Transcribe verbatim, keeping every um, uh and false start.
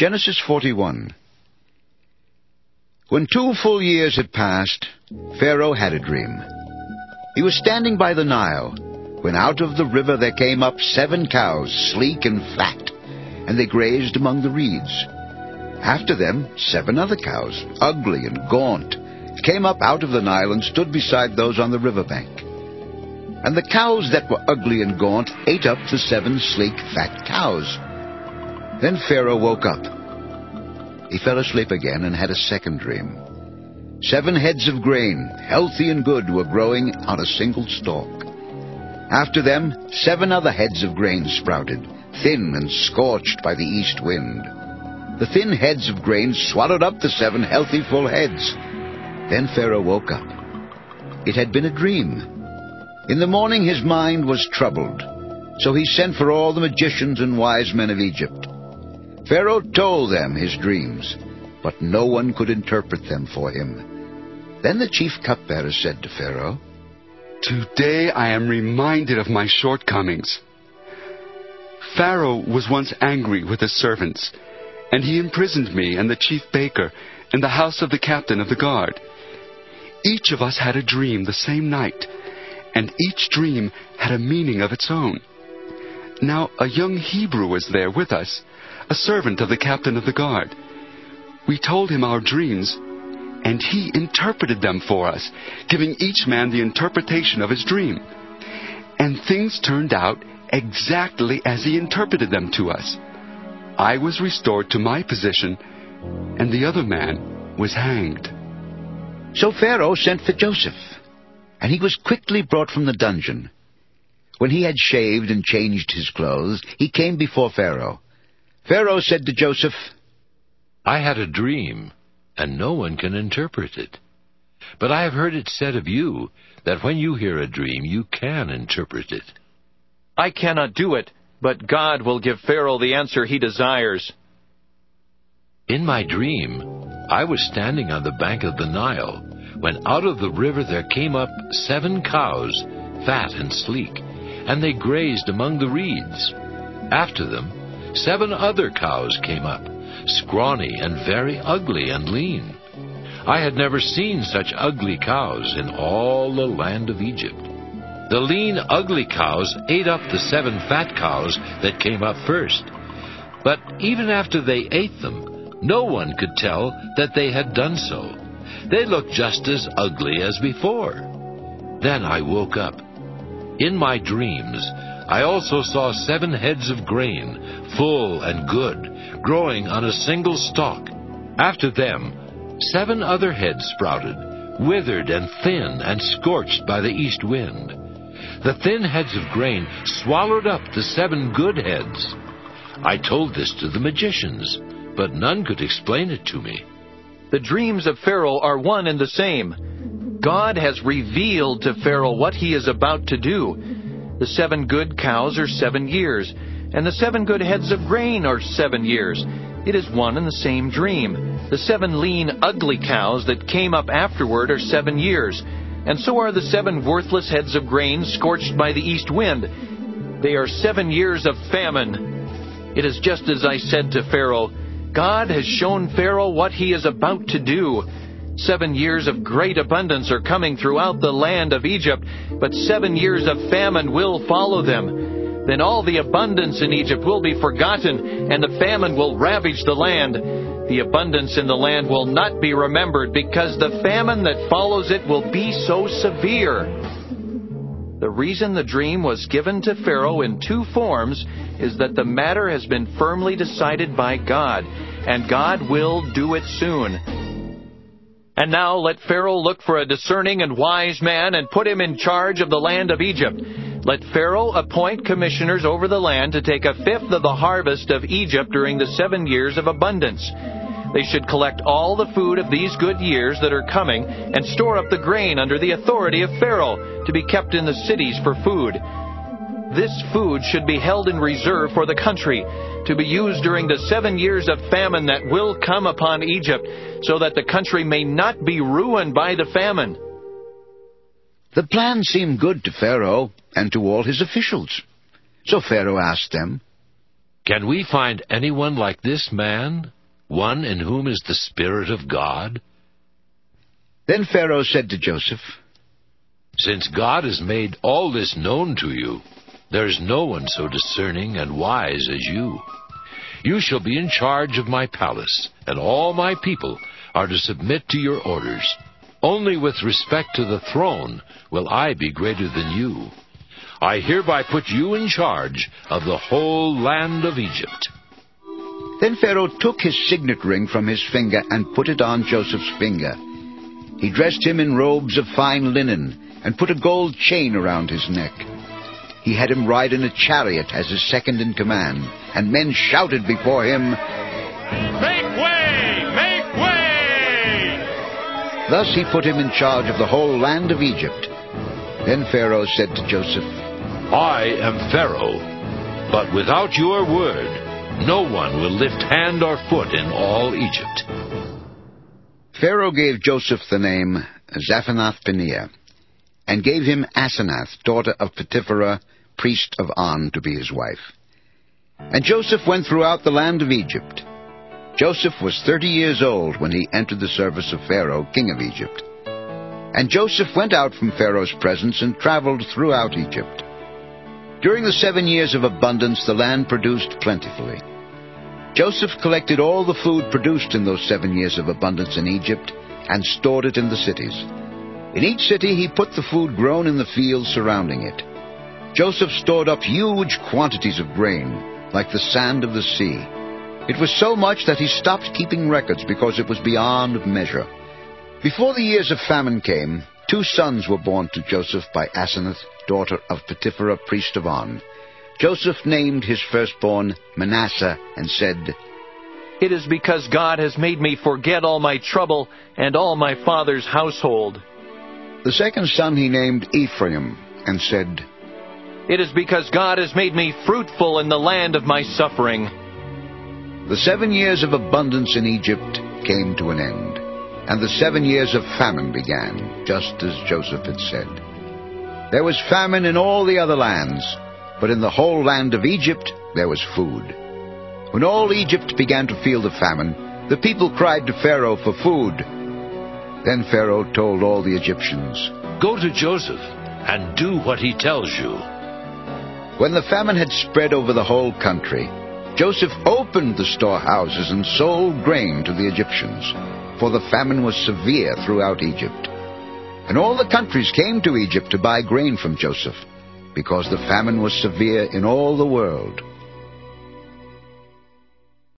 Genesis forty-one. When two full years had passed, Pharaoh had a dream. He was standing by the Nile, when out of the river there came up seven cows, sleek and fat, and they grazed among the reeds. After them, seven other cows, ugly and gaunt, came up out of the Nile and stood beside those on the river bank. And the cows that were ugly and gaunt ate up the seven sleek, fat cows. Then Pharaoh woke up. He fell asleep again and had a second dream. Seven heads of grain, healthy and good, were growing on a single stalk. After them, seven other heads of grain sprouted, thin and scorched by the east wind. The thin heads of grain swallowed up the seven healthy full heads. Then Pharaoh woke up. It had been a dream. In the morning his mind was troubled, so he sent for all the magicians and wise men of Egypt. Pharaoh told them his dreams, but no one could interpret them for him. Then the chief cupbearer said to Pharaoh, "Today I am reminded of my shortcomings. Pharaoh was once angry with his servants, and he imprisoned me and the chief baker in the house of the captain of the guard. Each of us had a dream the same night, and each dream had a meaning of its own. Now a young Hebrew was there with us, a servant of the captain of the guard. We told him our dreams, and he interpreted them for us, giving each man the interpretation of his dream. And things turned out exactly as he interpreted them to us. I was restored to my position, and the other man was hanged." So Pharaoh sent for Joseph, and he was quickly brought from the dungeon. When he had shaved and changed his clothes, he came before Pharaoh. Pharaoh said to Joseph, "I had a dream, and no one can interpret it. But I have heard it said of you that when you hear a dream, you can interpret it." "I cannot do it, but God will give Pharaoh the answer he desires." "In my dream, I was standing on the bank of the Nile, when out of the river there came up seven cows, fat and sleek, and they grazed among the reeds. After them, seven other cows came up, scrawny and very ugly and lean. I had never seen such ugly cows in all the land of Egypt. The lean, ugly cows ate up the seven fat cows that came up first. But even after they ate them, no one could tell that they had done so. They looked just as ugly as before. Then I woke up. In my dreams, I also saw seven heads of grain, full and good, growing on a single stalk. After them, seven other heads sprouted, withered and thin and scorched by the east wind. The thin heads of grain swallowed up the seven good heads. I told this to the magicians, but none could explain it to me." The dreams of Pharaoh are one and the same. God has revealed to Pharaoh what he is about to do. The seven good cows are seven years, and the seven good heads of grain are seven years. It is one and the same dream. The seven lean, ugly cows that came up afterward are seven years, and so are the seven worthless heads of grain scorched by the east wind. They are seven years of famine. It is just as I said to Pharaoh. God has shown Pharaoh what he is about to do. Seven years of great abundance are coming throughout the land of Egypt, but seven years of famine will follow them. Then all the abundance in Egypt will be forgotten, and the famine will ravage the land. The abundance in the land will not be remembered, because the famine that follows it will be so severe. The reason the dream was given to Pharaoh in two forms is that the matter has been firmly decided by God, and God will do it soon. And now let Pharaoh look for a discerning and wise man and put him in charge of the land of Egypt. Let Pharaoh appoint commissioners over the land to take a fifth of the harvest of Egypt during the seven years of abundance. They should collect all the food of these good years that are coming and store up the grain under the authority of Pharaoh to be kept in the cities for food. This food should be held in reserve for the country, to be used during the seven years of famine that will come upon Egypt, so that the country may not be ruined by the famine." The plan seemed good to Pharaoh and to all his officials. So Pharaoh asked them, Can we find anyone like this man, one in whom is the Spirit of God?" Then Pharaoh said to Joseph, "Since God has made all this known to you, there is no one so discerning and wise as you. You shall be in charge of my palace, and all my people are to submit to your orders. Only with respect to the throne will I be greater than you. I hereby put you in charge of the whole land of Egypt." Then Pharaoh took his signet ring from his finger and put it on Joseph's finger. He dressed him in robes of fine linen and put a gold chain around his neck. He had him ride in a chariot as his second in command, and men shouted before him, "Make way! Make way!" Thus he put him in charge of the whole land of Egypt. Then Pharaoh said to Joseph, "I am Pharaoh, but without your word, no one will lift hand or foot in all Egypt." Pharaoh gave Joseph the name Zaphenath-Paneah, and gave him Asenath, daughter of Potipherah, priest of On, to be his wife. And Joseph went throughout the land of Egypt. Joseph was thirty years old when he entered the service of Pharaoh, king of Egypt. And Joseph went out from Pharaoh's presence and traveled throughout Egypt. During the seven years of abundance, the land produced plentifully. Joseph collected all the food produced in those seven years of abundance in Egypt and stored it in the cities. In each city he put the food grown in the fields surrounding it. Joseph stored up huge quantities of grain, like the sand of the sea. It was so much that he stopped keeping records because it was beyond measure. Before the years of famine came, two sons were born to Joseph by Asenath, daughter of Potipherah, priest of On. Joseph named his firstborn Manasseh and said, "It is because God has made me forget all my trouble and all my father's household." The second son he named Ephraim and said, "It is because God has made me fruitful in the land of my suffering." The seven years of abundance in Egypt came to an end, and the seven years of famine began, just as Joseph had said. There was famine in all the other lands, but in the whole land of Egypt there was food. When all Egypt began to feel the famine, the people cried to Pharaoh for food. Then Pharaoh told all the Egyptians, "Go to Joseph and do what he tells you." When the famine had spread over the whole country, Joseph opened the storehouses and sold grain to the Egyptians, for the famine was severe throughout Egypt. And all the countries came to Egypt to buy grain from Joseph, because the famine was severe in all the world.